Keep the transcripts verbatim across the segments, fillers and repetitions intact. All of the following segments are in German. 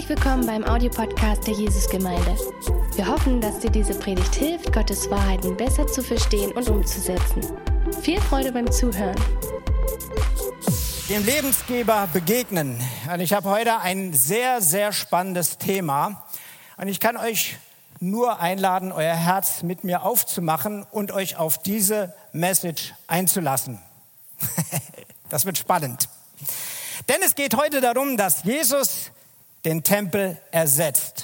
Herzlich willkommen beim Audiopodcast der Jesusgemeinde. Wir hoffen, dass dir diese Predigt hilft, Gottes Wahrheiten besser zu verstehen und umzusetzen. Viel Freude beim Zuhören. Dem Lebensgeber begegnen. Und ich habe heute ein sehr, sehr spannendes Thema. Und ich kann euch nur einladen, euer Herz mit mir aufzumachen und euch auf diese Message einzulassen. Das wird spannend. Denn es geht heute darum, dass Jesus den Tempel ersetzt.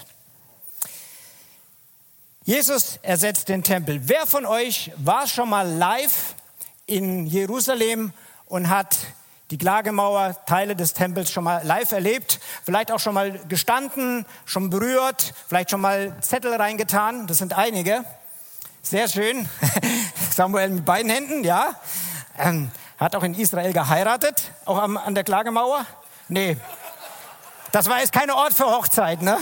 Jesus ersetzt den Tempel. Wer von euch war schon mal live in Jerusalem und hat die Klagemauer, Teile des Tempels schon mal live erlebt? Vielleicht auch schon mal gestanden, schon berührt, vielleicht schon mal Zettel reingetan. Das sind einige. Sehr schön. Samuel mit beiden Händen, ja. Ähm, hat auch in Israel geheiratet, auch am, an der Klagemauer? Nee. Das war jetzt kein Ort für Hochzeit, ne?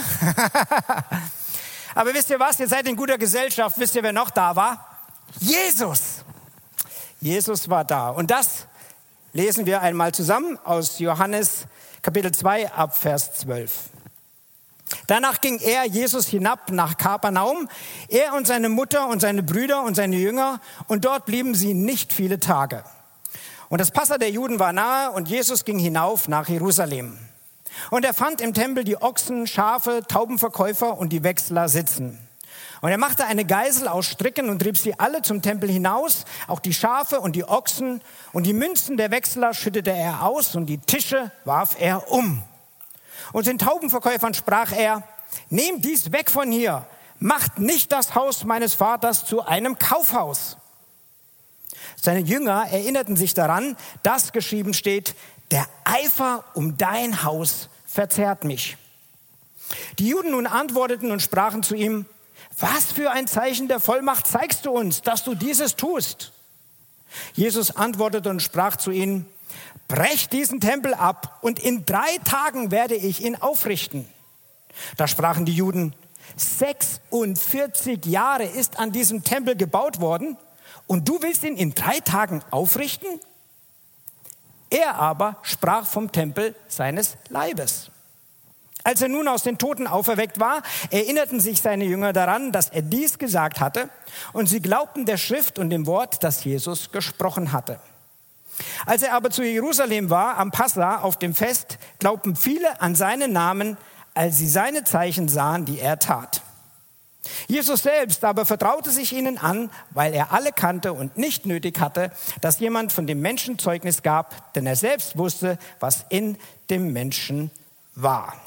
Aber wisst ihr was? Ihr seid in guter Gesellschaft. Wisst ihr, wer noch da war? Jesus. Jesus war da. Und das lesen wir einmal zusammen aus Johannes Kapitel zwei ab Vers zwölf. Danach ging er, Jesus, hinab nach Kapernaum, er und seine Mutter und seine Brüder und seine Jünger, und dort blieben sie nicht viele Tage. Und das Passa der Juden war nahe und Jesus ging hinauf nach Jerusalem. Und er fand im Tempel die Ochsen, Schafe, Taubenverkäufer und die Wechsler sitzen. Und er machte eine Geisel aus Stricken und trieb sie alle zum Tempel hinaus, auch die Schafe und die Ochsen. Und die Münzen der Wechsler schüttete er aus und die Tische warf er um. Und den Taubenverkäufern sprach er: Nehmt dies weg von hier, macht nicht das Haus meines Vaters zu einem Kaufhaus. Seine Jünger erinnerten sich daran, dass geschrieben steht: Der Eifer um dein Haus verzehrt mich. Die Juden nun antworteten und sprachen zu ihm: Was für ein Zeichen der Vollmacht zeigst du uns, dass du dieses tust? Jesus antwortete und sprach zu ihnen: Brecht diesen Tempel ab und in drei Tagen werde ich ihn aufrichten. Da sprachen die Juden: sechsundvierzig Jahre ist an diesem Tempel gebaut worden und du willst ihn in drei Tagen aufrichten? Er aber sprach vom Tempel seines Leibes. Als er nun aus den Toten auferweckt war, erinnerten sich seine Jünger daran, dass er dies gesagt hatte, und sie glaubten der Schrift und dem Wort, das Jesus gesprochen hatte. Als er aber zu Jerusalem war, am Passa, auf dem Fest, glaubten viele an seinen Namen, als sie seine Zeichen sahen, die er tat. Jesus selbst aber vertraute sich ihnen an, weil er alle kannte und nicht nötig hatte, dass jemand von dem Menschen Zeugnis gab, denn er selbst wusste, was in dem Menschen war.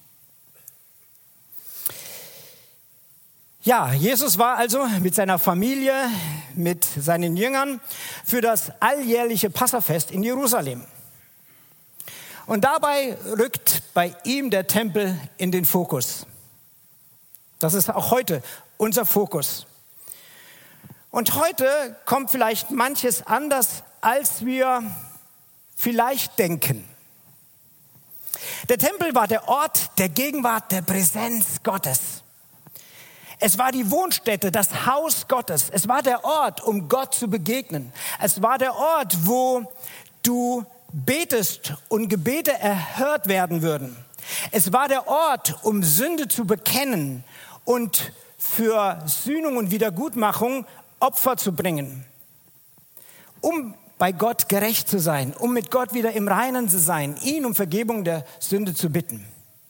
Ja, Jesus war also mit seiner Familie, mit seinen Jüngern für das alljährliche Passafest in Jerusalem. Und dabei rückt bei ihm der Tempel in den Fokus. Das ist auch heute unser Fokus. Und heute kommt vielleicht manches anders, als wir vielleicht denken. Der Tempel war der Ort der Gegenwart, der Präsenz Gottes. Es war die Wohnstätte, das Haus Gottes. Es war der Ort, um Gott zu begegnen. Es war der Ort, wo du betest und Gebete erhört werden würden. Es war der Ort, um Sünde zu bekennen und für Sühnung und Wiedergutmachung Opfer zu bringen, um bei Gott gerecht zu sein, um mit Gott wieder im Reinen zu sein, ihn um Vergebung der Sünde zu bitten.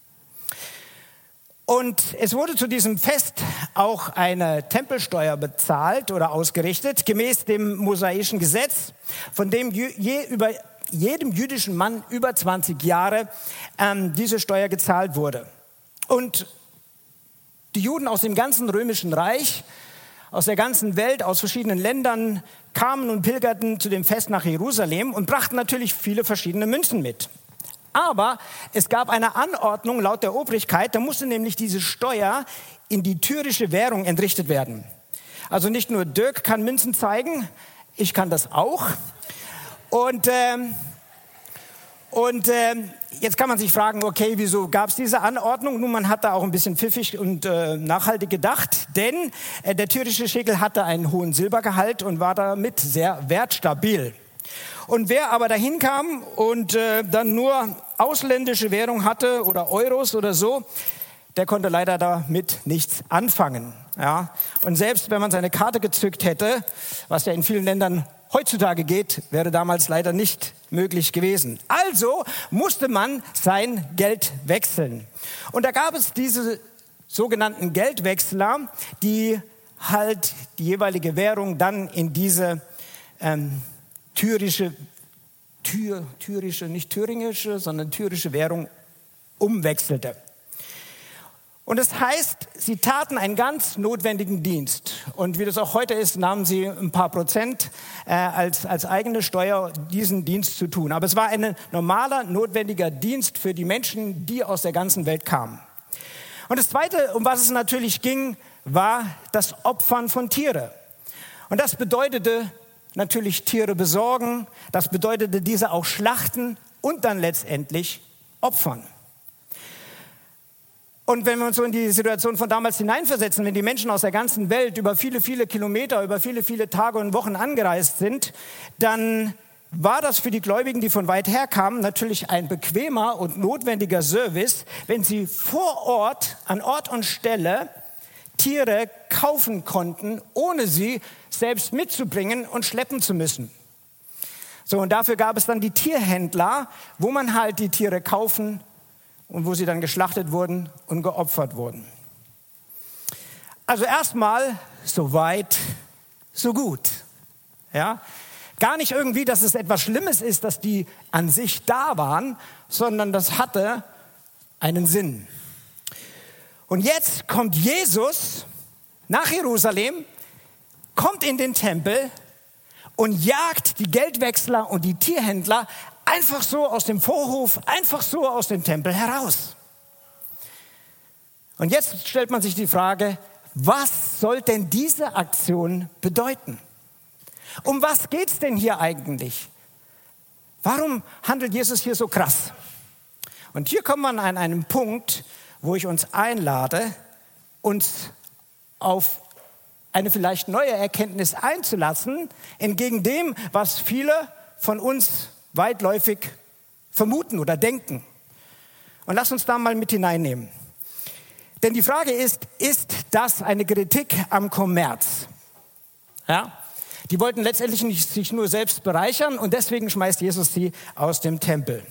Und es wurde zu diesem Fest auch eine Tempelsteuer bezahlt oder ausgerichtet, gemäß dem mosaischen Gesetz, von dem je über jedem jüdischen Mann über zwanzig Jahre ähm, diese Steuer gezahlt wurde. Und die Juden aus dem ganzen römischen Reich, aus der ganzen Welt, aus verschiedenen Ländern kamen und pilgerten zu dem Fest nach Jerusalem und brachten natürlich viele verschiedene Münzen mit. Aber es gab eine Anordnung laut der Obrigkeit, da musste nämlich diese Steuer in die tyrische Währung entrichtet werden. Also nicht nur Dirk kann Münzen zeigen, ich kann das auch. Und, ähm, und ähm, jetzt kann man sich fragen, okay, wieso gab es diese Anordnung? Nun, man hat da auch ein bisschen pfiffig und äh, nachhaltig gedacht, denn äh, der tyrische Schekel hatte einen hohen Silbergehalt und war damit sehr wertstabil. Und wer aber dahin kam und äh, dann nur ausländische Währung hatte oder Euros oder so, der konnte leider damit nichts anfangen. Ja? Und selbst wenn man seine Karte gezückt hätte, was ja in vielen Ländern heutzutage geht, wäre damals leider nicht möglich gewesen. Also musste man sein Geld wechseln. Und da gab es diese sogenannten Geldwechsler, die halt die jeweilige Währung dann in diese ähm, tyrische, Tür, tyrische, nicht thüringische, sondern tyrische Währung umwechselte. Und das heißt, sie taten einen ganz notwendigen Dienst. Und wie das auch heute ist, nahmen sie ein paar Prozent äh, als, als eigene Steuer, diesen Dienst zu tun. Aber es war ein normaler, notwendiger Dienst für die Menschen, die aus der ganzen Welt kamen. Und das Zweite, um was es natürlich ging, war das Opfern von Tieren. Und das bedeutete natürlich Tiere besorgen, das bedeutete diese auch schlachten und dann letztendlich opfern. Und wenn wir uns so in die Situation von damals hineinversetzen, wenn die Menschen aus der ganzen Welt über viele, viele Kilometer, über viele, viele Tage und Wochen angereist sind, dann war das für die Gläubigen, die von weit her kamen, natürlich ein bequemer und notwendiger Service, wenn sie vor Ort, an Ort und Stelle, Tiere kaufen konnten, ohne sie selbst mitzubringen und schleppen zu müssen. So, und dafür gab es dann die Tierhändler, wo man halt die Tiere kaufen und wo sie dann geschlachtet wurden und geopfert wurden. Also erstmal so weit, so gut. Ja? Gar nicht irgendwie, dass es etwas Schlimmes ist, dass die an sich da waren, sondern das hatte einen Sinn. Und jetzt kommt Jesus nach Jerusalem, kommt in den Tempel und jagt die Geldwechsler und die Tierhändler einfach so aus dem Vorhof, einfach so aus dem Tempel heraus. Und jetzt stellt man sich die Frage, was soll denn diese Aktion bedeuten? Um was geht es denn hier eigentlich? Warum handelt Jesus hier so krass? Und hier kommt man an einen Punkt, wo ich uns einlade, uns auf eine vielleicht neue Erkenntnis einzulassen, entgegen dem, was viele von uns weitläufig vermuten oder denken. Und lass uns da mal mit hineinnehmen. Denn die Frage ist, ist das eine Kritik am Kommerz? Ja? Die wollten letztendlich nicht sich nur selbst bereichern und deswegen schmeißt Jesus sie aus dem Tempel.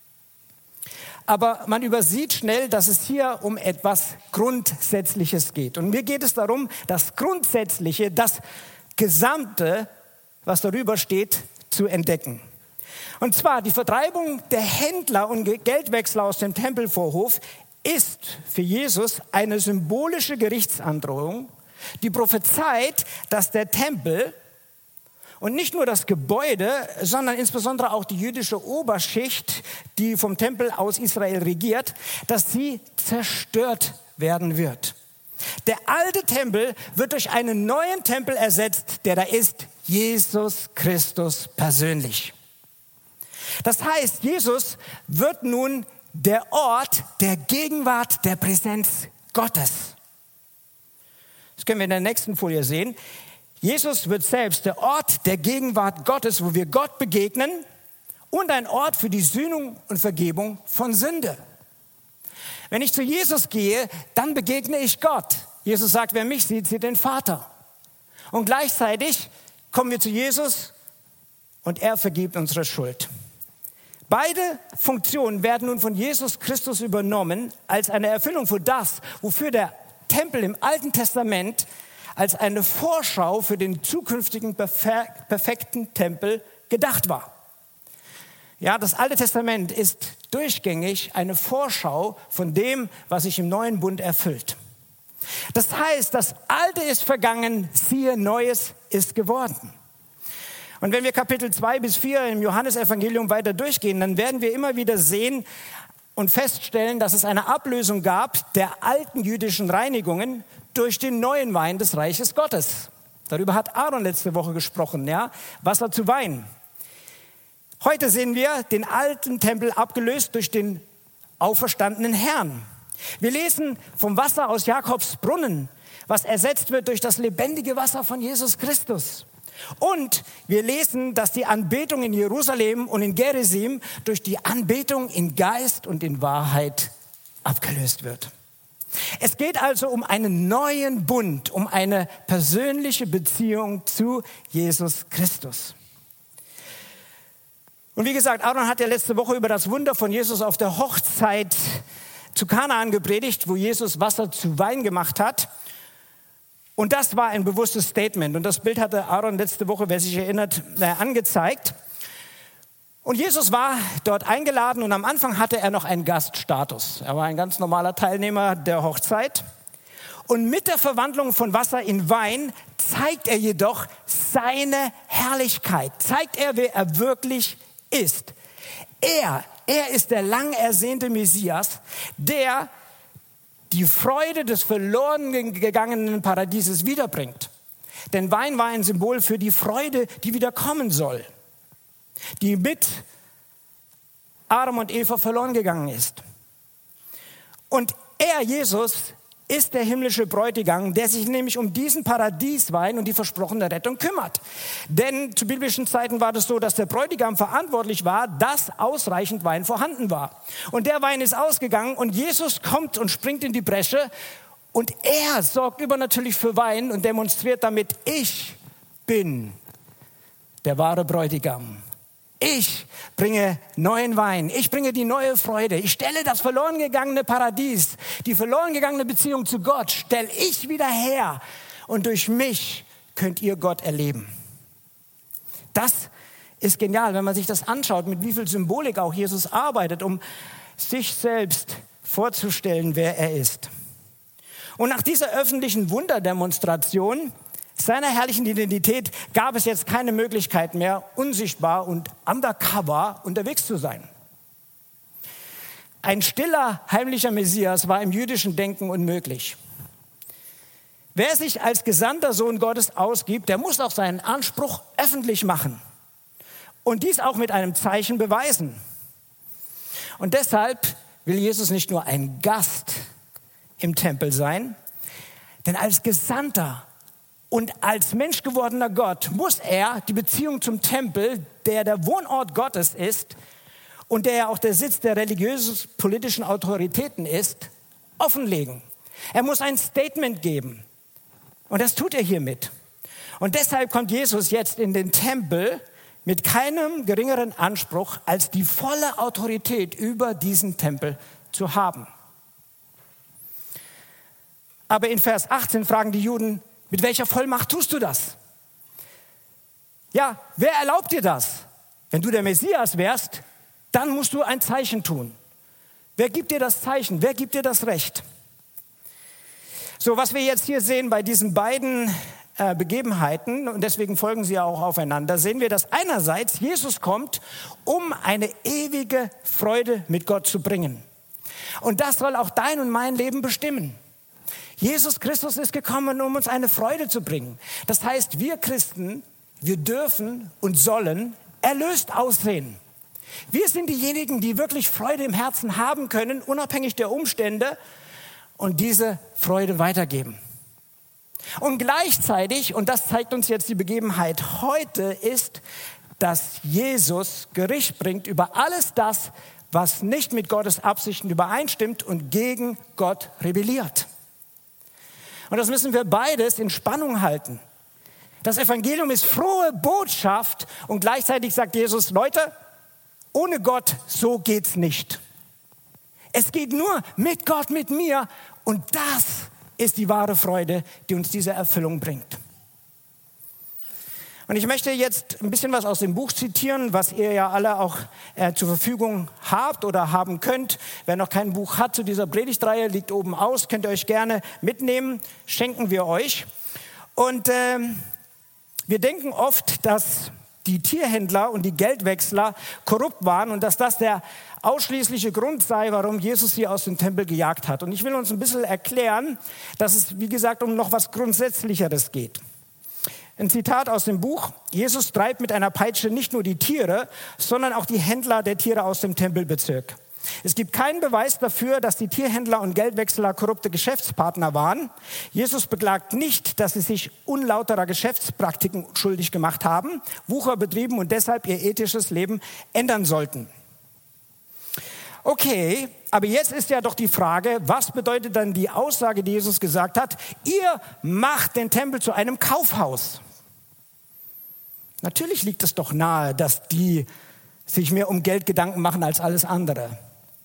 Aber man übersieht schnell, dass es hier um etwas Grundsätzliches geht. Und mir geht es darum, das Grundsätzliche, das Gesamte, was darüber steht, zu entdecken. Und zwar die Vertreibung der Händler und Geldwechsler aus dem Tempelvorhof ist für Jesus eine symbolische Gerichtsandrohung, die prophezeit, dass der Tempel und nicht nur das Gebäude, sondern insbesondere auch die jüdische Oberschicht, die vom Tempel aus Israel regiert, dass sie zerstört werden wird. Der alte Tempel wird durch einen neuen Tempel ersetzt, der da ist, Jesus Christus persönlich. Das heißt, Jesus wird nun der Ort der Gegenwart, der Präsenz Gottes. Das können wir in der nächsten Folie sehen. Jesus wird selbst der Ort der Gegenwart Gottes, wo wir Gott begegnen und ein Ort für die Sühnung und Vergebung von Sünde. Wenn ich zu Jesus gehe, dann begegne ich Gott. Jesus sagt, wer mich sieht, sieht den Vater. Und gleichzeitig kommen wir zu Jesus und er vergibt unsere Schuld. Beide Funktionen werden nun von Jesus Christus übernommen als eine Erfüllung für das, wofür der Tempel im Alten Testament als eine Vorschau für den zukünftigen perfekten Tempel gedacht war. Ja, das Alte Testament ist durchgängig eine Vorschau von dem, was sich im neuen Bund erfüllt. Das heißt, das Alte ist vergangen, siehe, Neues ist geworden. Und wenn wir Kapitel zwei bis vier im Johannesevangelium weiter durchgehen, dann werden wir immer wieder sehen und feststellen, dass es eine Ablösung gab der alten jüdischen Reinigungen durch den neuen Wein des Reiches Gottes. Darüber hat Aaron letzte Woche gesprochen, ja, Wasser zu Wein. Heute sehen wir den alten Tempel abgelöst durch den auferstandenen Herrn. Wir lesen vom Wasser aus Jakobs Brunnen, was ersetzt wird durch das lebendige Wasser von Jesus Christus. Und wir lesen, dass die Anbetung in Jerusalem und in Gerizim durch die Anbetung in Geist und in Wahrheit abgelöst wird. Es geht also um einen neuen Bund, um eine persönliche Beziehung zu Jesus Christus. Und wie gesagt, Aaron hat ja letzte Woche über das Wunder von Jesus auf der Hochzeit zu Kanaan gepredigt, wo Jesus Wasser zu Wein gemacht hat. Und das war ein bewusstes Statement. Und das Bild hatte Aaron letzte Woche, wer sich erinnert, angezeigt. Und Jesus war dort eingeladen und am Anfang hatte er noch einen Gaststatus. Er war ein ganz normaler Teilnehmer der Hochzeit. Und mit der Verwandlung von Wasser in Wein zeigt er jedoch seine Herrlichkeit. Zeigt er, wer er wirklich ist. Er, er ist der lang ersehnte Messias, der die Freude des verloren gegangenen Paradieses wiederbringt. Denn Wein war ein Symbol für die Freude, die wieder kommen soll, die mit Adam und Eva verloren gegangen ist. Und er, Jesus, ist der himmlische Bräutigam, der sich nämlich um diesen Paradieswein und die versprochene Rettung kümmert. Denn zu biblischen Zeiten war das so, dass der Bräutigam verantwortlich war, dass ausreichend Wein vorhanden war. Und der Wein ist ausgegangen und Jesus kommt und springt in die Bresche und er sorgt übernatürlich für Wein und demonstriert damit, ich bin der wahre Bräutigam. Ich bringe neuen Wein, ich bringe die neue Freude, ich stelle das verloren gegangene Paradies, die verloren gegangene Beziehung zu Gott, stelle ich wieder her und durch mich könnt ihr Gott erleben. Das ist genial, wenn man sich das anschaut, mit wie viel Symbolik auch Jesus arbeitet, um sich selbst vorzustellen, wer er ist. Und nach dieser öffentlichen Wunderdemonstration seiner herrlichen Identität gab es jetzt keine Möglichkeit mehr, unsichtbar und undercover unterwegs zu sein. Ein stiller, heimlicher Messias war im jüdischen Denken unmöglich. Wer sich als gesandter Sohn Gottes ausgibt, der muss auch seinen Anspruch öffentlich machen und dies auch mit einem Zeichen beweisen. Und deshalb will Jesus nicht nur ein Gast im Tempel sein, denn als Gesandter und als menschgewordener Gott muss er die Beziehung zum Tempel, der der Wohnort Gottes ist und der ja auch der Sitz der religiös-politischen Autoritäten ist, offenlegen. Er muss ein Statement geben. Und das tut er hiermit. Und deshalb kommt Jesus jetzt in den Tempel mit keinem geringeren Anspruch, als die volle Autorität über diesen Tempel zu haben. Aber in Vers achtzehn fragen die Juden, mit welcher Vollmacht tust du das? Ja, wer erlaubt dir das? Wenn du der Messias wärst, dann musst du ein Zeichen tun. Wer gibt dir das Zeichen? Wer gibt dir das Recht? So, was wir jetzt hier sehen bei diesen beiden äh, Begebenheiten, und deswegen folgen sie ja auch aufeinander, sehen wir, dass einerseits Jesus kommt, um eine ewige Freude mit Gott zu bringen. Und das soll auch dein und mein Leben bestimmen. Jesus Christus ist gekommen, um uns eine Freude zu bringen. Das heißt, wir Christen, wir dürfen und sollen erlöst aussehen. Wir sind diejenigen, die wirklich Freude im Herzen haben können, unabhängig der Umstände, und diese Freude weitergeben. Und gleichzeitig, und das zeigt uns jetzt die Begebenheit heute, ist, dass Jesus Gericht bringt über alles das, was nicht mit Gottes Absichten übereinstimmt und gegen Gott rebelliert. Und das müssen wir beides in Spannung halten. Das Evangelium ist frohe Botschaft und gleichzeitig sagt Jesus, Leute, ohne Gott, so geht's nicht. Es geht nur mit Gott, mit mir, und das ist die wahre Freude, die uns diese Erfüllung bringt. Und ich möchte jetzt ein bisschen was aus dem Buch zitieren, was ihr ja alle auch äh, zur Verfügung habt oder haben könnt. Wer noch kein Buch hat zu dieser Predigtreihe, liegt oben aus, könnt ihr euch gerne mitnehmen, schenken wir euch. Und äh, wir denken oft, dass die Tierhändler und die Geldwechsler korrupt waren und dass das der ausschließliche Grund sei, warum Jesus sie aus dem Tempel gejagt hat. Und ich will uns ein bisschen erklären, dass es, wie gesagt, um noch was Grundsätzlicheres geht. Ein Zitat aus dem Buch: Jesus treibt mit einer Peitsche nicht nur die Tiere, sondern auch die Händler der Tiere aus dem Tempelbezirk. Es gibt keinen Beweis dafür, dass die Tierhändler und Geldwechsler korrupte Geschäftspartner waren. Jesus beklagt nicht, dass sie sich unlauterer Geschäftspraktiken schuldig gemacht haben, Wucher betrieben und deshalb ihr ethisches Leben ändern sollten. Okay, aber jetzt ist ja doch die Frage, was bedeutet dann die Aussage, die Jesus gesagt hat, ihr macht den Tempel zu einem Kaufhaus. Natürlich liegt es doch nahe, dass die sich mehr um Geld Gedanken machen als alles andere.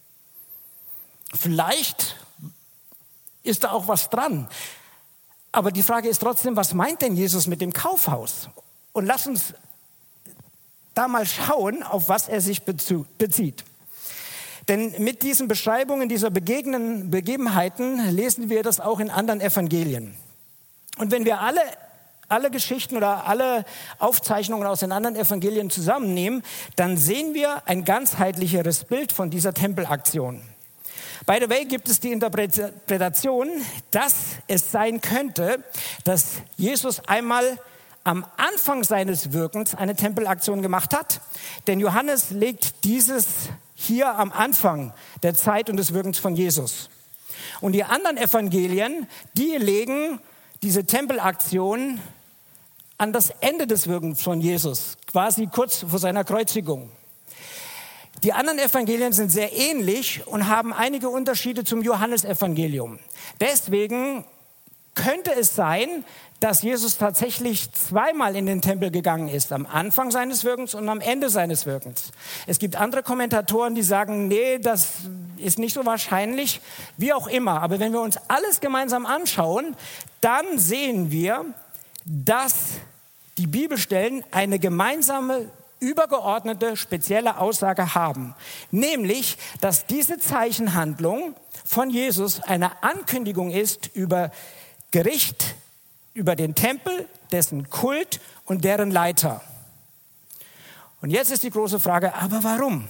Vielleicht ist da auch was dran. Aber die Frage ist trotzdem, was meint denn Jesus mit dem Kaufhaus? Und lass uns da mal schauen, auf was er sich bezieht. Denn mit diesen Beschreibungen dieser Begegnen, Begebenheiten lesen wir das auch in anderen Evangelien. Und wenn wir alle, alle Geschichten oder alle Aufzeichnungen aus den anderen Evangelien zusammennehmen, dann sehen wir ein ganzheitlicheres Bild von dieser Tempelaktion. By the way, gibt es die Interpretation, dass es sein könnte, dass Jesus einmal am Anfang seines Wirkens eine Tempelaktion gemacht hat. Denn Johannes legt dieses hier am Anfang der Zeit und des Wirkens von Jesus. Und die anderen Evangelien, die legen diese Tempelaktion an das Ende des Wirkens von Jesus, quasi kurz vor seiner Kreuzigung. Die anderen Evangelien sind sehr ähnlich und haben einige Unterschiede zum Johannesevangelium. Deswegen könnte es sein, dass Jesus tatsächlich zweimal in den Tempel gegangen ist, am Anfang seines Wirkens und am Ende seines Wirkens. Es gibt andere Kommentatoren, die sagen, nee, das ist nicht so wahrscheinlich, wie auch immer. Aber wenn wir uns alles gemeinsam anschauen, dann sehen wir, dass die Bibelstellen eine gemeinsame übergeordnete, spezielle Aussage haben. Nämlich, dass diese Zeichenhandlung von Jesus eine Ankündigung ist über Gericht, über den Tempel, dessen Kult und deren Leiter. Und jetzt ist die große Frage, aber warum?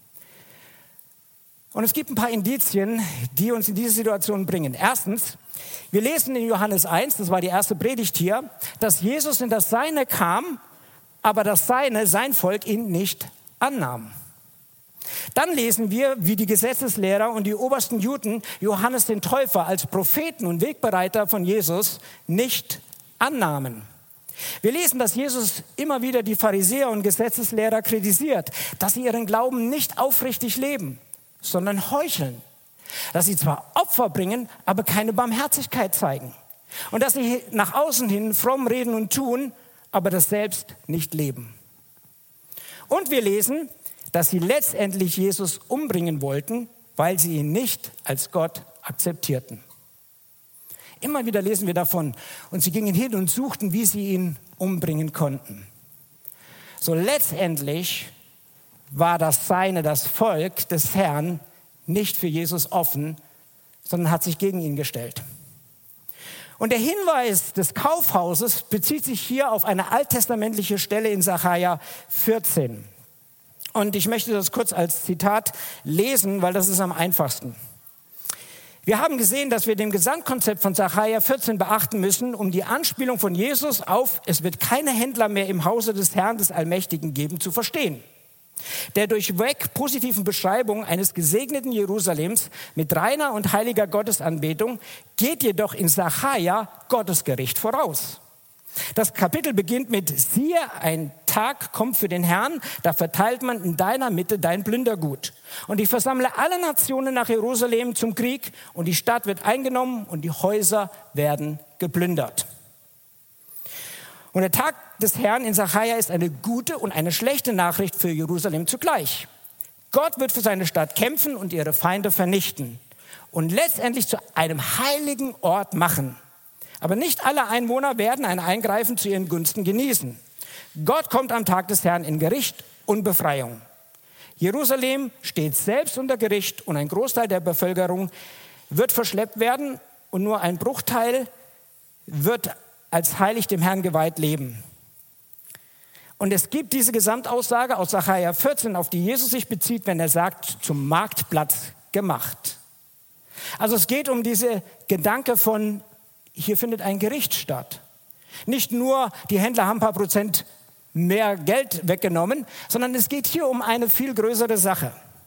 Und es gibt ein paar Indizien, die uns in diese Situation bringen. Erstens, wir lesen in Johannes eins, das war die erste Predigt hier, dass Jesus in das Seine kam, aber das Seine, sein Volk, ihn nicht annahm. Dann lesen wir, wie die Gesetzeslehrer und die obersten Juden Johannes den Täufer als Propheten und Wegbereiter von Jesus nicht annahmen. Wir lesen, dass Jesus immer wieder die Pharisäer und Gesetzeslehrer kritisiert, dass sie ihren Glauben nicht aufrichtig leben, sondern heucheln. Dass sie zwar Opfer bringen, aber keine Barmherzigkeit zeigen. Und dass sie nach außen hin fromm reden und tun, aber das selbst nicht leben. Und wir lesen, dass sie letztendlich Jesus umbringen wollten, weil sie ihn nicht als Gott akzeptierten. Immer wieder lesen wir davon. Und sie gingen hin und suchten, wie sie ihn umbringen konnten. So letztendlich war das Seine, das Volk des Herrn, nicht für Jesus offen, sondern hat sich gegen ihn gestellt. Und der Hinweis des Kaufhauses bezieht sich hier auf eine alttestamentliche Stelle in Sacharja vierzehn. Und ich möchte das kurz als Zitat lesen, weil das ist am einfachsten. Wir haben gesehen, dass wir dem Gesamtkonzept von Sacharja vierzehn beachten müssen, um die Anspielung von Jesus auf "Es wird keine Händler mehr im Hause des Herrn des Allmächtigen geben" zu verstehen. Der durchweg positiven Beschreibung eines gesegneten Jerusalems mit reiner und heiliger Gottesanbetung geht jedoch in Sacharja Gottesgericht voraus. Das Kapitel beginnt mit: Siehe, ein Tag kommt für den Herrn, da verteilt man in deiner Mitte dein Plündergut. Und ich versammle alle Nationen nach Jerusalem zum Krieg, und die Stadt wird eingenommen und die Häuser werden geplündert. Und der Tag des Herrn in Sacharja ist eine gute und eine schlechte Nachricht für Jerusalem zugleich. Gott wird für seine Stadt kämpfen und ihre Feinde vernichten und letztendlich zu einem heiligen Ort machen. Aber nicht alle Einwohner werden ein Eingreifen zu ihren Gunsten genießen. Gott kommt am Tag des Herrn in Gericht und Befreiung. Jerusalem steht selbst unter Gericht und ein Großteil der Bevölkerung wird verschleppt werden und nur ein Bruchteil wird als heilig dem Herrn geweiht leben. Und es gibt diese Gesamtaussage aus Sacharja vierzehn, auf die Jesus sich bezieht, wenn er sagt, zum Marktplatz gemacht. Also es geht um diese Gedanke von, hier findet ein Gericht statt. Nicht nur, die Händler haben ein paar Prozent mehr Geld weggenommen, sondern es geht hier um eine viel größere Sache.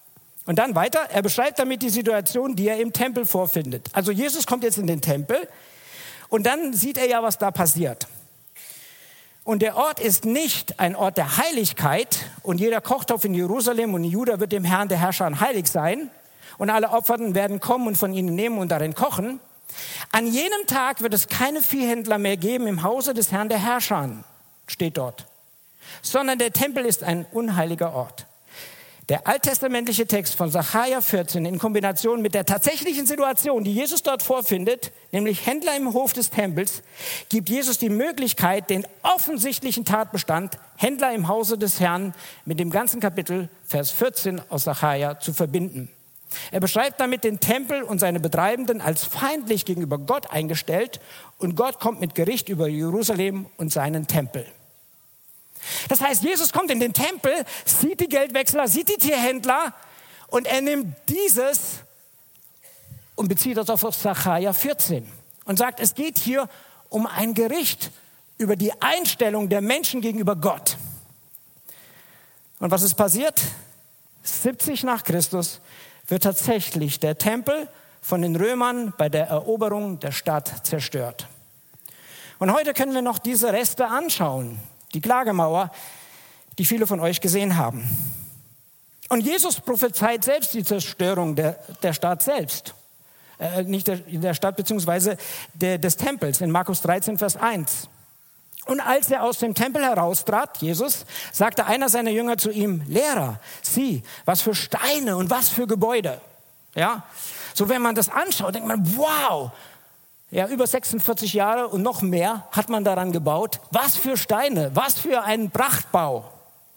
Und dann weiter, er beschreibt damit die Situation, die er im Tempel vorfindet. Also Jesus kommt jetzt in den Tempel und dann sieht er ja, was da passiert. Und der Ort ist nicht ein Ort der Heiligkeit und jeder Kochtopf in Jerusalem und in Juda wird dem Herrn, der Herrscher, heilig sein und alle Opferten werden kommen und von ihnen nehmen und darin kochen. An jenem Tag wird es keine Viehhändler mehr geben im Hause des Herrn, der Herrscher, steht dort, sondern der Tempel ist ein unheiliger Ort. Der alttestamentliche Text von Sacharja vierzehn in Kombination mit der tatsächlichen Situation, die Jesus dort vorfindet, nämlich Händler im Hof des Tempels, gibt Jesus die Möglichkeit, den offensichtlichen Tatbestand Händler im Hause des Herrn mit dem ganzen Kapitel, Vers vierzehn aus Sacharja, zu verbinden. Er beschreibt damit den Tempel und seine Betreibenden als feindlich gegenüber Gott eingestellt und Gott kommt mit Gericht über Jerusalem und seinen Tempel. Das heißt, Jesus kommt in den Tempel, sieht die Geldwechsler, sieht die Tierhändler und er nimmt dieses und bezieht das auf Sacharja vierzehn und sagt, es geht hier um ein Gericht über die Einstellung der Menschen gegenüber Gott. Und was ist passiert? siebzig nach Christus wird tatsächlich der Tempel von den Römern bei der Eroberung der Stadt zerstört. Und heute können wir noch diese Reste anschauen. Die Klagemauer, die viele von euch gesehen haben. Und Jesus prophezeit selbst die Zerstörung der, der Stadt selbst. Äh, nicht der, der Stadt, beziehungsweise der, des Tempels in Markus dreizehn, Vers eins. Und als er aus dem Tempel heraustrat, Jesus, sagte einer seiner Jünger zu ihm, Lehrer, sieh, was für Steine und was für Gebäude. Ja? So, wenn man das anschaut, denkt man, wow, ja, über sechsundvierzig Jahre und noch mehr hat man daran gebaut. Was für Steine, was für ein Prachtbau.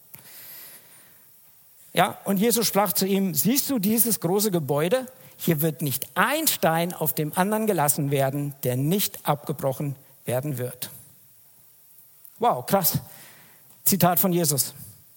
Ja, und Jesus sprach zu ihm, siehst du dieses große Gebäude? Hier wird nicht ein Stein auf dem anderen gelassen werden, der nicht abgebrochen werden wird. Wow, krass. Zitat von Jesus.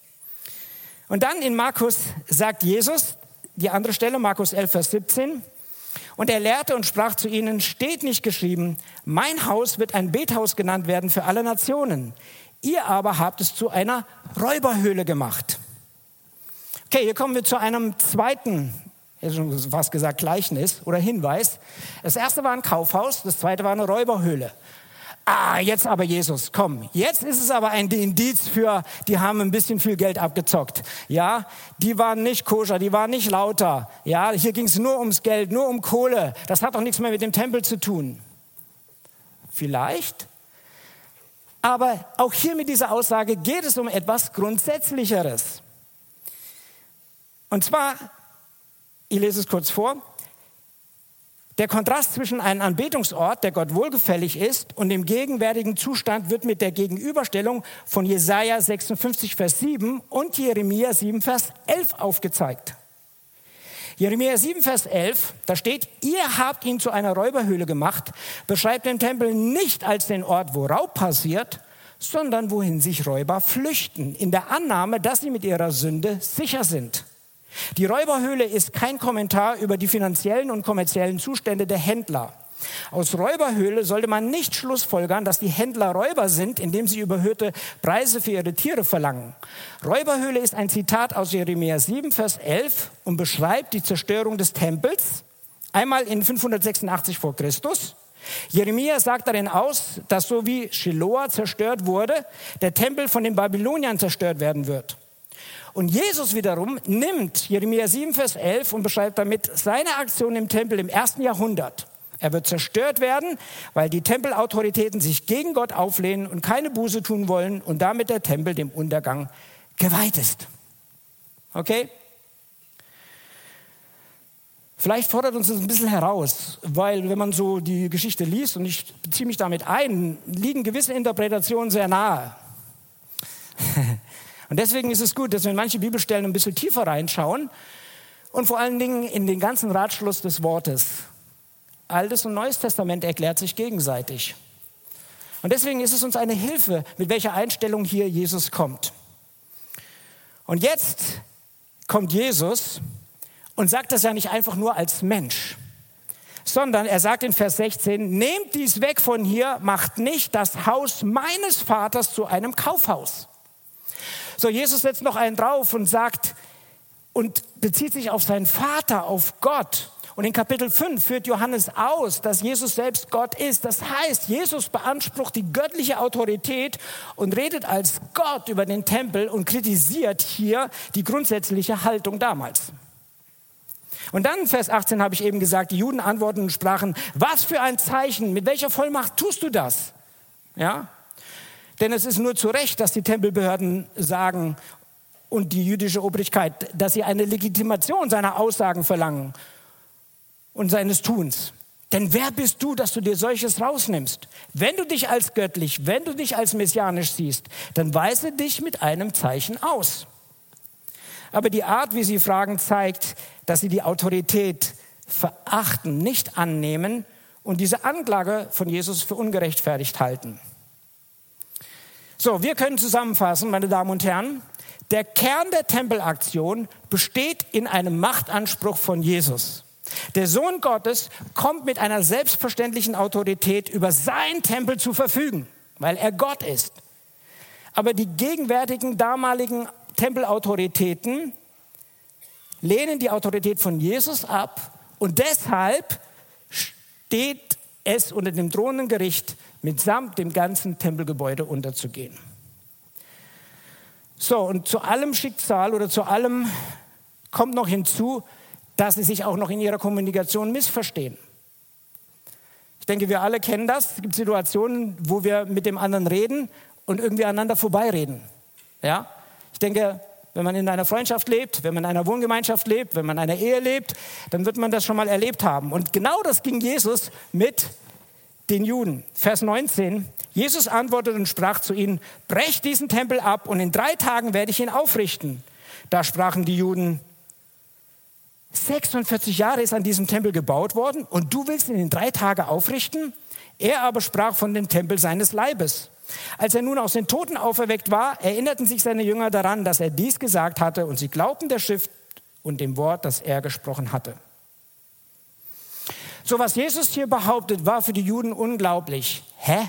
Und dann in Markus sagt Jesus, die andere Stelle, Markus elf, Vers siebzehn, und er lehrte und sprach zu ihnen, steht nicht geschrieben, mein Haus wird ein Bethaus genannt werden für alle Nationen. Ihr aber habt es zu einer Räuberhöhle gemacht. Okay, hier kommen wir zu einem zweiten, ich hätte schon fast gesagt Gleichnis oder Hinweis. Das erste war ein Kaufhaus, das zweite war eine Räuberhöhle. Ah, jetzt aber Jesus, komm, jetzt ist es aber ein Indiz für, die haben ein bisschen viel Geld abgezockt. Ja, die waren nicht koscher, die waren nicht lauter. Ja, hier ging es nur ums Geld, nur um Kohle. Das hat doch nichts mehr mit dem Tempel zu tun. Vielleicht. Aber auch hier mit dieser Aussage geht es um etwas Grundsätzlicheres. Und zwar, ich lese es kurz vor, der Kontrast zwischen einem Anbetungsort, der Gott wohlgefällig ist, und dem gegenwärtigen Zustand wird mit der Gegenüberstellung von Jesaja sechsundfünfzig, Vers sieben und Jeremia sieben, Vers elf aufgezeigt. Jeremia sieben, Vers elf, da steht, ihr habt ihn zu einer Räuberhöhle gemacht, beschreibt den Tempel nicht als den Ort, wo Raub passiert, sondern wohin sich Räuber flüchten, in der Annahme, dass sie mit ihrer Sünde sicher sind. Die Räuberhöhle ist kein Kommentar über die finanziellen und kommerziellen Zustände der Händler. Aus Räuberhöhle sollte man nicht schlussfolgern, dass die Händler Räuber sind, indem sie überhöhte Preise für ihre Tiere verlangen. Räuberhöhle ist ein Zitat aus Jeremia sieben, Vers elf und beschreibt die Zerstörung des Tempels, einmal in fünfhundertsechsundachtzig vor Christus. Jeremia sagt darin aus, dass so wie Shiloah zerstört wurde, der Tempel von den Babyloniern zerstört werden wird. Und Jesus wiederum nimmt Jeremia sieben, Vers elf und beschreibt damit seine Aktion im Tempel im ersten Jahrhundert. Er wird zerstört werden, weil die Tempelautoritäten sich gegen Gott auflehnen und keine Buße tun wollen und damit der Tempel dem Untergang geweiht ist. Okay? Vielleicht fordert uns das ein bisschen heraus, weil wenn man so die Geschichte liest, und ich beziehe mich damit ein, liegen gewisse Interpretationen sehr nahe. Und deswegen ist es gut, dass wir in manche Bibelstellen ein bisschen tiefer reinschauen und vor allen Dingen in den ganzen Ratschluss des Wortes. Altes und Neues Testament erklärt sich gegenseitig. Und deswegen ist es uns eine Hilfe, mit welcher Einstellung hier Jesus kommt. Und jetzt kommt Jesus und sagt das ja nicht einfach nur als Mensch, sondern er sagt in Vers sechzehn, nehmt dies weg von hier, macht nicht das Haus meines Vaters zu einem Kaufhaus. So, Jesus setzt noch einen drauf und sagt, und bezieht sich auf seinen Vater, auf Gott. Und in Kapitel fünf führt Johannes aus, dass Jesus selbst Gott ist. Das heißt, Jesus beansprucht die göttliche Autorität und redet als Gott über den Tempel und kritisiert hier die grundsätzliche Haltung damals. Und dann in Vers achtzehn habe ich eben gesagt, die Juden antworten und sprachen, was für ein Zeichen, mit welcher Vollmacht tust du das? Ja? Denn es ist nur zu Recht, dass die Tempelbehörden sagen und die jüdische Obrigkeit, dass sie eine Legitimation seiner Aussagen verlangen und seines Tuns. Denn wer bist du, dass du dir solches rausnimmst? Wenn du dich als göttlich, wenn du dich als messianisch siehst, dann weise dich mit einem Zeichen aus. Aber die Art, wie sie fragen, zeigt, dass sie die Autorität verachten, nicht annehmen und diese Anklage von Jesus für ungerechtfertigt halten. So, wir können zusammenfassen, meine Damen und Herren, der Kern der Tempelaktion besteht in einem Machtanspruch von Jesus. Der Sohn Gottes kommt mit einer selbstverständlichen Autorität über seinen Tempel zu verfügen, weil er Gott ist. Aber die gegenwärtigen damaligen Tempelautoritäten lehnen die Autorität von Jesus ab und deshalb steht es unter dem drohenden Gericht, mitsamt dem ganzen Tempelgebäude unterzugehen. So, und zu allem Schicksal oder zu allem kommt noch hinzu, dass sie sich auch noch in ihrer Kommunikation missverstehen. Ich denke, wir alle kennen das. Es gibt Situationen, wo wir mit dem anderen reden und irgendwie aneinander vorbeireden. Ja? Ich denke, wenn man in einer Freundschaft lebt, wenn man in einer Wohngemeinschaft lebt, wenn man in einer Ehe lebt, dann wird man das schon mal erlebt haben. Und genau das ging Jesus mit den Juden. Vers neunzehn. Jesus antwortete und sprach zu ihnen, brecht diesen Tempel ab und in drei Tagen werde ich ihn aufrichten. Da sprachen die Juden, sechsundvierzig Jahre ist an diesem Tempel gebaut worden und du willst ihn in drei Tagen aufrichten? Er aber sprach von dem Tempel seines Leibes. Als er nun aus den Toten auferweckt war, erinnerten sich seine Jünger daran, dass er dies gesagt hatte und sie glaubten der Schrift und dem Wort, das er gesprochen hatte. So, was Jesus hier behauptet, war für die Juden unglaublich. Hä?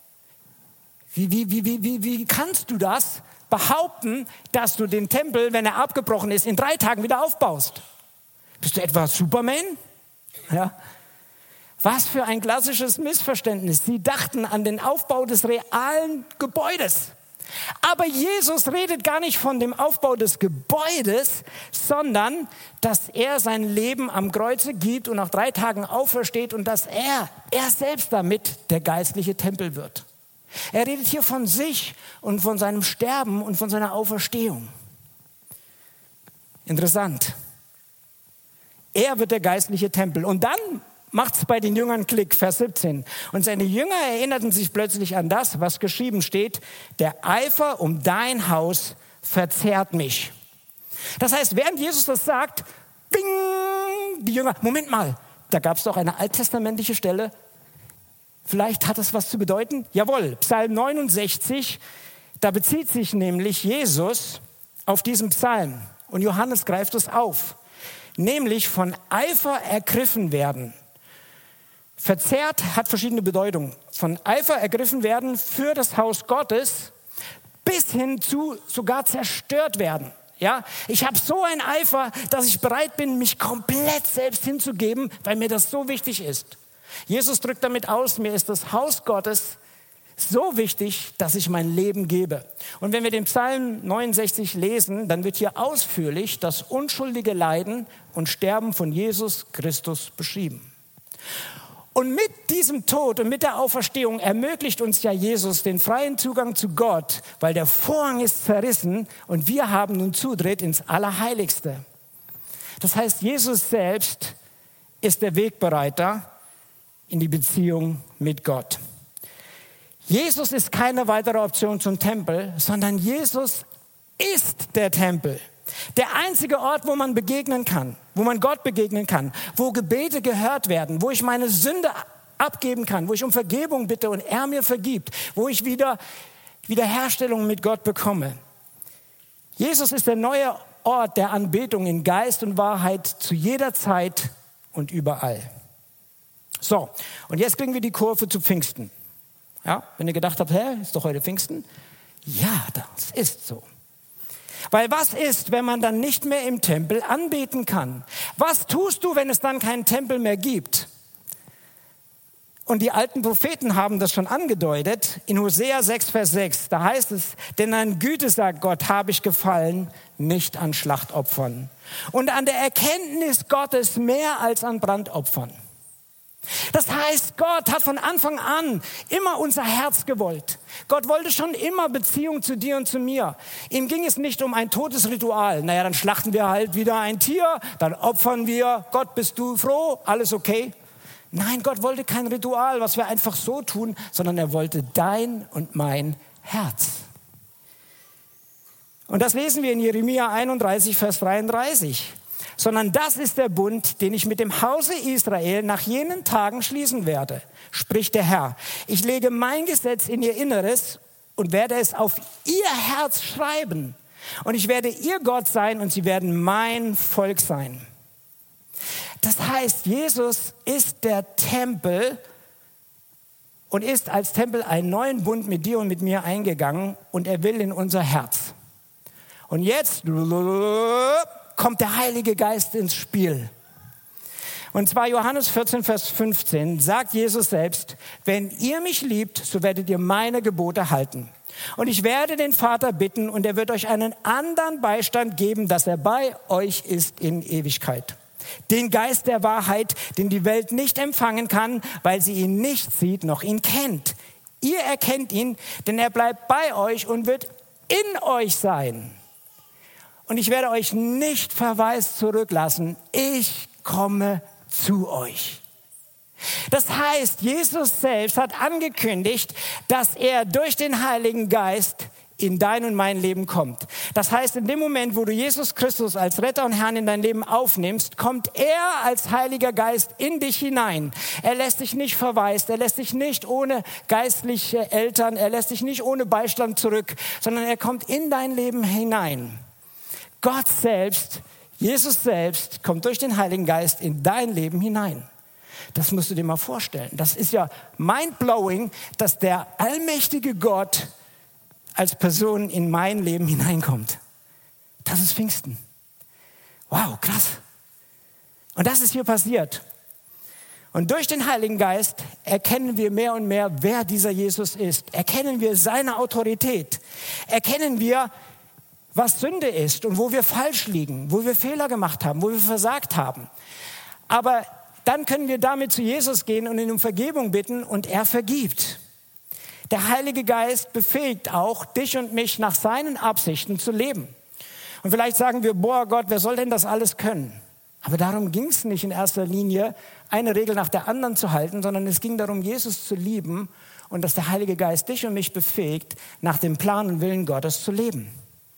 Wie, wie, wie, wie, wie, wie kannst du das behaupten, dass du den Tempel, wenn er abgebrochen ist, in drei Tagen wieder aufbaust? Bist du etwa Superman? Ja. Was für ein klassisches Missverständnis. Sie dachten an den Aufbau des realen Gebäudes. Aber Jesus redet gar nicht von dem Aufbau des Gebäudes, sondern dass er sein Leben am Kreuze gibt und nach drei Tagen aufersteht und dass er, er selbst damit der geistliche Tempel wird. Er redet hier von sich und von seinem Sterben und von seiner Auferstehung. Interessant. Er wird der geistliche Tempel. Und dann macht es bei den Jüngern Klick, Vers siebzehn. Und seine Jünger erinnerten sich plötzlich an das, was geschrieben steht, der Eifer um dein Haus verzehrt mich. Das heißt, während Jesus das sagt, bing, die Jünger, Moment mal, da gab es doch eine alttestamentliche Stelle, vielleicht hat das was zu bedeuten? Jawohl, Psalm neunundsechzig, da bezieht sich nämlich Jesus auf diesen Psalm. Und Johannes greift es auf. Nämlich von Eifer ergriffen werden. Verzehrt hat verschiedene Bedeutungen. Von Eifer ergriffen werden für das Haus Gottes bis hin zu sogar zerstört werden. Ja, ich habe so einen Eifer, dass ich bereit bin, mich komplett selbst hinzugeben, weil mir das so wichtig ist. Jesus drückt damit aus, mir ist das Haus Gottes so wichtig, dass ich mein Leben gebe. Und wenn wir den Psalm neunundsechzig lesen, dann wird hier ausführlich das unschuldige Leiden und Sterben von Jesus Christus beschrieben. Und mit diesem Tod und mit der Auferstehung ermöglicht uns ja Jesus den freien Zugang zu Gott, weil der Vorhang ist zerrissen und wir haben nun Zutritt ins Allerheiligste. Das heißt, Jesus selbst ist der Wegbereiter in die Beziehung mit Gott. Jesus ist keine weitere Option zum Tempel, sondern Jesus ist der Tempel. Der einzige Ort, wo man begegnen kann, wo man Gott begegnen kann, wo Gebete gehört werden, wo ich meine Sünde abgeben kann, wo ich um Vergebung bitte und er mir vergibt, wo ich wieder Wiederherstellung mit Gott bekomme. Jesus ist der neue Ort der Anbetung in Geist und Wahrheit zu jeder Zeit und überall. So, und jetzt kriegen wir die Kurve zu Pfingsten. Ja, wenn ihr gedacht habt, hä, ist doch heute Pfingsten? Ja, das ist so. Weil was ist, wenn man dann nicht mehr im Tempel anbeten kann? Was tust du, wenn es dann keinen Tempel mehr gibt? Und die alten Propheten haben das schon angedeutet. In Hosea sechs, Vers sechs, da heißt es, denn an Güte, sagt Gott, habe ich gefallen, nicht an Schlachtopfern. Und an der Erkenntnis Gottes mehr als an Brandopfern. Das heißt, Gott hat von Anfang an immer unser Herz gewollt. Gott wollte schon immer Beziehung zu dir und zu mir. Ihm ging es nicht um ein totes Ritual. Naja, dann schlachten wir halt wieder ein Tier, dann opfern wir. Gott, bist du froh? Alles okay? Nein, Gott wollte kein Ritual, was wir einfach so tun, sondern er wollte dein und mein Herz. Und das lesen wir in Jeremia einunddreißig, Vers dreiunddreißig. Sondern das ist der Bund, den ich mit dem Hause Israel nach jenen Tagen schließen werde, spricht der Herr. Ich lege mein Gesetz in ihr Inneres und werde es auf ihr Herz schreiben. Und ich werde ihr Gott sein und sie werden mein Volk sein. Das heißt, Jesus ist der Tempel und ist als Tempel einen neuen Bund mit dir und mit mir eingegangen und er will in unser Herz. Und jetzt kommt der Heilige Geist ins Spiel. Und zwar Johannes vierzehn, Vers fünfzehn, sagt Jesus selbst, wenn ihr mich liebt, so werdet ihr meine Gebote halten. Und ich werde den Vater bitten und er wird euch einen anderen Beistand geben, dass er bei euch ist in Ewigkeit. Den Geist der Wahrheit, den die Welt nicht empfangen kann, weil sie ihn nicht sieht, noch ihn kennt. Ihr erkennt ihn, denn er bleibt bei euch und wird in euch sein. Und ich werde euch nicht verwaist zurücklassen. Ich komme zu euch. Das heißt, Jesus selbst hat angekündigt, dass er durch den Heiligen Geist in dein und mein Leben kommt. Das heißt, in dem Moment, wo du Jesus Christus als Retter und Herrn in dein Leben aufnimmst, kommt er als Heiliger Geist in dich hinein. Er lässt dich nicht verwaist, er lässt dich nicht ohne geistliche Eltern, er lässt dich nicht ohne Beistand zurück, sondern er kommt in dein Leben hinein. Gott selbst, Jesus selbst, kommt durch den Heiligen Geist in dein Leben hinein. Das musst du dir mal vorstellen. Das ist ja mind-blowing, dass der allmächtige Gott als Person in mein Leben hineinkommt. Das ist Pfingsten. Wow, krass. Und das ist hier passiert. Und durch den Heiligen Geist erkennen wir mehr und mehr, wer dieser Jesus ist. Erkennen wir seine Autorität. Erkennen wir, was Sünde ist und wo wir falsch liegen, wo wir Fehler gemacht haben, wo wir versagt haben. Aber dann können wir damit zu Jesus gehen und ihn um Vergebung bitten und er vergibt. Der Heilige Geist befähigt auch dich und mich nach seinen Absichten zu leben. Und vielleicht sagen wir, boah Gott, wer soll denn das alles können? Aber darum ging es nicht in erster Linie, eine Regel nach der anderen zu halten, sondern es ging darum, Jesus zu lieben und dass der Heilige Geist dich und mich befähigt, nach dem Plan und Willen Gottes zu leben.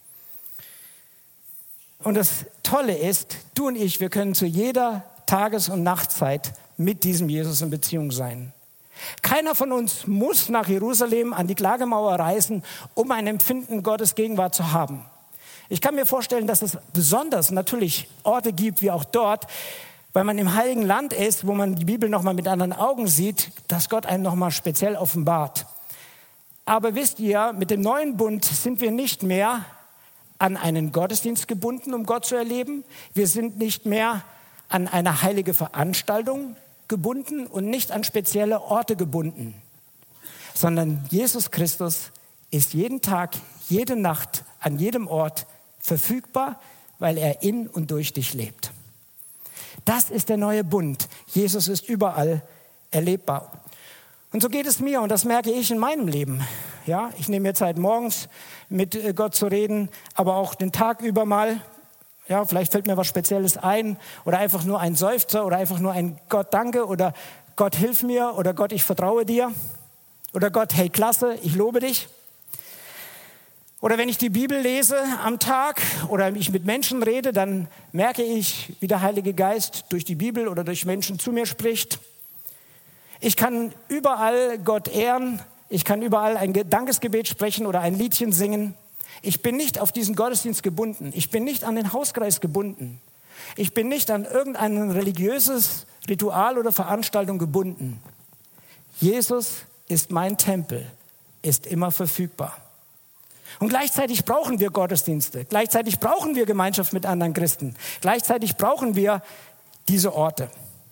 Und das Tolle ist, du und ich, wir können zu jeder Tages- und Nachtzeit mit diesem Jesus in Beziehung sein. Keiner von uns muss nach Jerusalem an die Klagemauer reisen, um ein Empfinden Gottes Gegenwart zu haben. Ich kann mir vorstellen, dass es besonders natürlich Orte gibt, wie auch dort, weil man im Heiligen Land ist, wo man die Bibel nochmal mit anderen Augen sieht, dass Gott einem nochmal speziell offenbart. Aber wisst ihr, mit dem neuen Bund sind wir nicht mehr an einen Gottesdienst gebunden, um Gott zu erleben. Wir sind nicht mehr an eine heilige Veranstaltung gebunden und nicht an spezielle Orte gebunden, sondern Jesus Christus ist jeden Tag, jede Nacht, an jedem Ort verfügbar, weil er in und durch dich lebt. Das ist der neue Bund. Jesus ist überall erlebbar. Und so geht es mir und das merke ich in meinem Leben. Ja, ich nehme mir Zeit, morgens mit Gott zu reden, aber auch den Tag über mal. Ja, vielleicht fällt mir was Spezielles ein oder einfach nur ein Seufzer oder einfach nur ein Gott danke oder Gott hilf mir oder Gott ich vertraue dir oder Gott hey klasse, ich lobe dich. Oder wenn ich die Bibel lese am Tag oder ich mit Menschen rede, dann merke ich, wie der Heilige Geist durch die Bibel oder durch Menschen zu mir spricht. Ich kann überall Gott ehren, ich kann überall ein Dankesgebet sprechen oder ein Liedchen singen. Ich bin nicht auf diesen Gottesdienst gebunden. Ich bin nicht an den Hauskreis gebunden. Ich bin nicht an irgendein religiöses Ritual oder Veranstaltung gebunden. Jesus ist mein Tempel, ist immer verfügbar. Und gleichzeitig brauchen wir Gottesdienste. Gleichzeitig brauchen wir Gemeinschaft mit anderen Christen. Gleichzeitig brauchen wir diese Orte.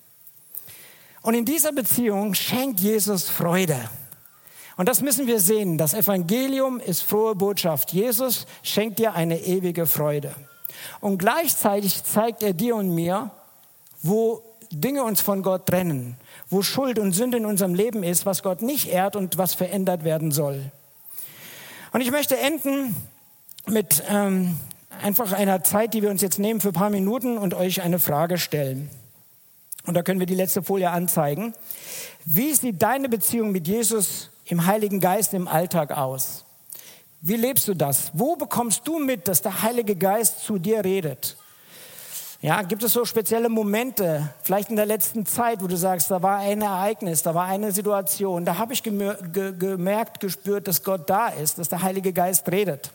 Und in dieser Beziehung schenkt Jesus Freude. Und das müssen wir sehen. Das Evangelium ist frohe Botschaft. Jesus schenkt dir eine ewige Freude. Und gleichzeitig zeigt er dir und mir, wo Dinge uns von Gott trennen, wo Schuld und Sünde in unserem Leben ist, was Gott nicht ehrt und was verändert werden soll. Und ich möchte enden mit ähm, einfach einer Zeit, die wir uns jetzt nehmen für ein paar Minuten und euch eine Frage stellen. Und da können wir die letzte Folie anzeigen. Wie sieht deine Beziehung mit Jesus im Heiligen Geist im Alltag aus? Wie lebst du das? Wo bekommst du mit, dass der Heilige Geist zu dir redet? Ja, gibt es so spezielle Momente, vielleicht in der letzten Zeit, wo du sagst, da war ein Ereignis, da war eine Situation, da habe ich gemer- ge- gemerkt, gespürt, dass Gott da ist, dass der Heilige Geist redet.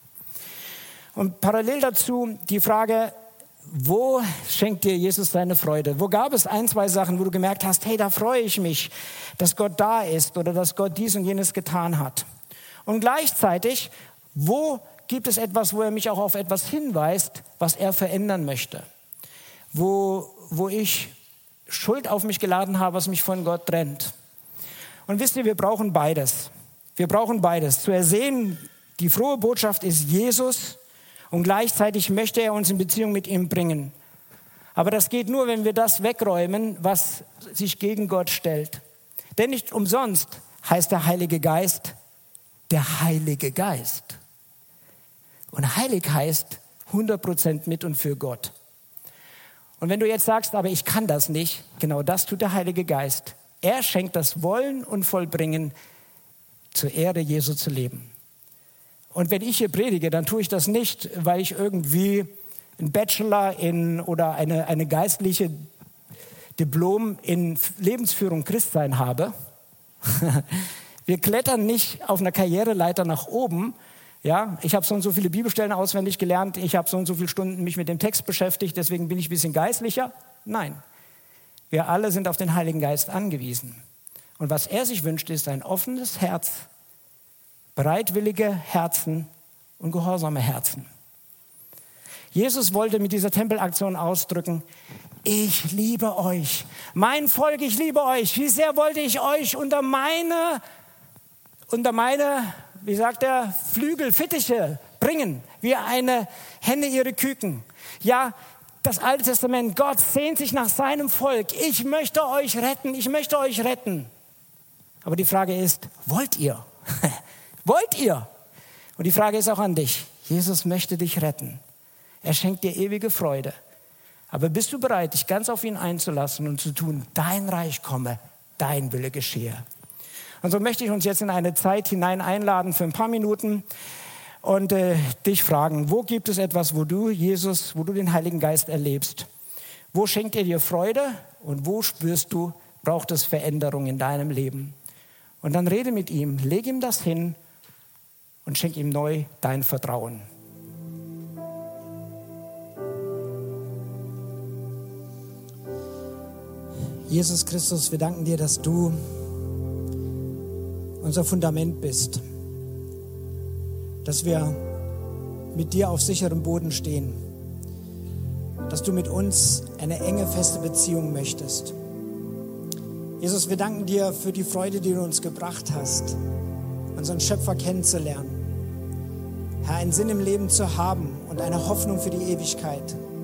Und parallel dazu die Frage, wo schenkt dir Jesus seine Freude? Wo gab es ein, zwei Sachen, wo du gemerkt hast, hey, da freue ich mich, dass Gott da ist oder dass Gott dies und jenes getan hat? Und gleichzeitig, wo gibt es etwas, wo er mich auch auf etwas hinweist, was er verändern möchte? Wo, wo ich Schuld auf mich geladen habe, was mich von Gott trennt. Und wisst ihr, wir brauchen beides. Wir brauchen beides. Zu ersehen, die frohe Botschaft ist Jesus und gleichzeitig möchte er uns in Beziehung mit ihm bringen. Aber das geht nur, wenn wir das wegräumen, was sich gegen Gott stellt. Denn nicht umsonst heißt der Heilige Geist der Heilige Geist. Und heilig heißt hundert Prozent mit und für Gott. Und wenn du jetzt sagst, aber ich kann das nicht, genau das tut der Heilige Geist. Er schenkt das Wollen und Vollbringen, zur Ehre Jesu zu leben. Und wenn ich hier predige, dann tue ich das nicht, weil ich irgendwie einen Bachelor in, oder eine, eine geistliche Diplom in Lebensführung Christsein habe. Wir klettern nicht auf einer Karriereleiter nach oben. Ja, ich habe so und so viele Bibelstellen auswendig gelernt, ich habe so und so viele Stunden mich mit dem Text beschäftigt, deswegen bin ich ein bisschen geistlicher. Nein, wir alle sind auf den Heiligen Geist angewiesen. Und was er sich wünscht, ist ein offenes Herz, bereitwillige Herzen und gehorsame Herzen. Jesus wollte mit dieser Tempelaktion ausdrücken, ich liebe euch, mein Volk, ich liebe euch. Wie sehr wollte ich euch unter meine, unter meine, wie sagt er, Flügel, Fittiche bringen, wie eine Henne ihre Küken. Ja, das Alte Testament, Gott sehnt sich nach seinem Volk. Ich möchte euch retten, ich möchte euch retten. Aber die Frage ist, wollt ihr? Wollt ihr? Und die Frage ist auch an dich. Jesus möchte dich retten. Er schenkt dir ewige Freude. Aber bist du bereit, dich ganz auf ihn einzulassen und zu tun, dein Reich komme, dein Wille geschehe? Und so möchte ich uns jetzt in eine Zeit hinein einladen für ein paar Minuten und äh, dich fragen, wo gibt es etwas, wo du Jesus, wo du den Heiligen Geist erlebst? Wo schenkt er dir Freude und wo spürst du, braucht es Veränderung in deinem Leben? Und dann rede mit ihm, leg ihm das hin und schenk ihm neu dein Vertrauen. Jesus Christus, wir danken dir, dass du unser Fundament bist, dass wir mit dir auf sicherem Boden stehen, dass du mit uns eine enge, feste Beziehung möchtest. Jesus, wir danken dir für die Freude, die du uns gebracht hast, unseren Schöpfer kennenzulernen, Herr, einen Sinn im Leben zu haben und eine Hoffnung für die Ewigkeit.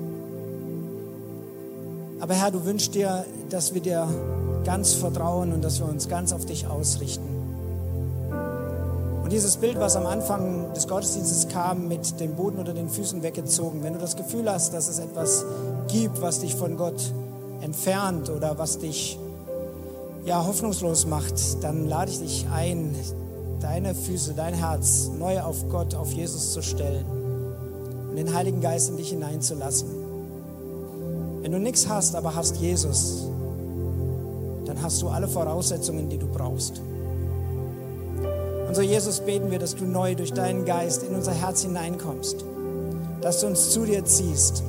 Aber Herr, du wünschst dir, dass wir dir ganz vertrauen und dass wir uns ganz auf dich ausrichten. Und dieses Bild, was am Anfang des Gottesdienstes kam, mit dem Boden unter den Füßen weggezogen, wenn du das Gefühl hast, dass es etwas gibt, was dich von Gott entfernt oder was dich ja, hoffnungslos macht, dann lade ich dich ein, deine Füße, dein Herz neu auf Gott, auf Jesus zu stellen und den Heiligen Geist in dich hineinzulassen. Wenn du nichts hast, aber hast Jesus, dann hast du alle Voraussetzungen, die du brauchst. Und so, Jesus, beten wir, dass du neu durch deinen Geist in unser Herz hineinkommst, dass du uns zu dir ziehst.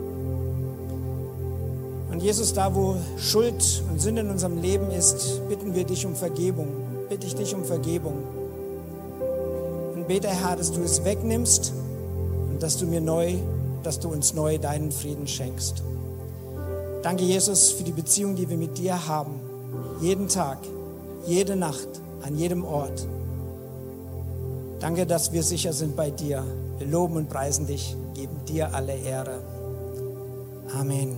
Und Jesus, da wo Schuld und Sünde in unserem Leben ist, bitten wir dich um Vergebung, bitte ich dich um Vergebung. Und und bete, Herr, dass du es wegnimmst und dass du mir neu, dass du uns neu deinen Frieden schenkst. Danke, Jesus, für die Beziehung, die wir mit dir haben. Jeden Tag, jede Nacht, an jedem Ort. Danke, dass wir sicher sind bei dir. Wir loben und preisen dich, geben dir alle Ehre. Amen.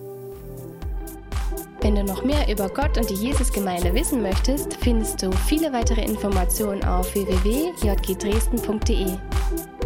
Wenn du noch mehr über Gott und die Jesusgemeinde wissen möchtest, findest du viele weitere Informationen auf w w w punkt j g dresden punkt d e.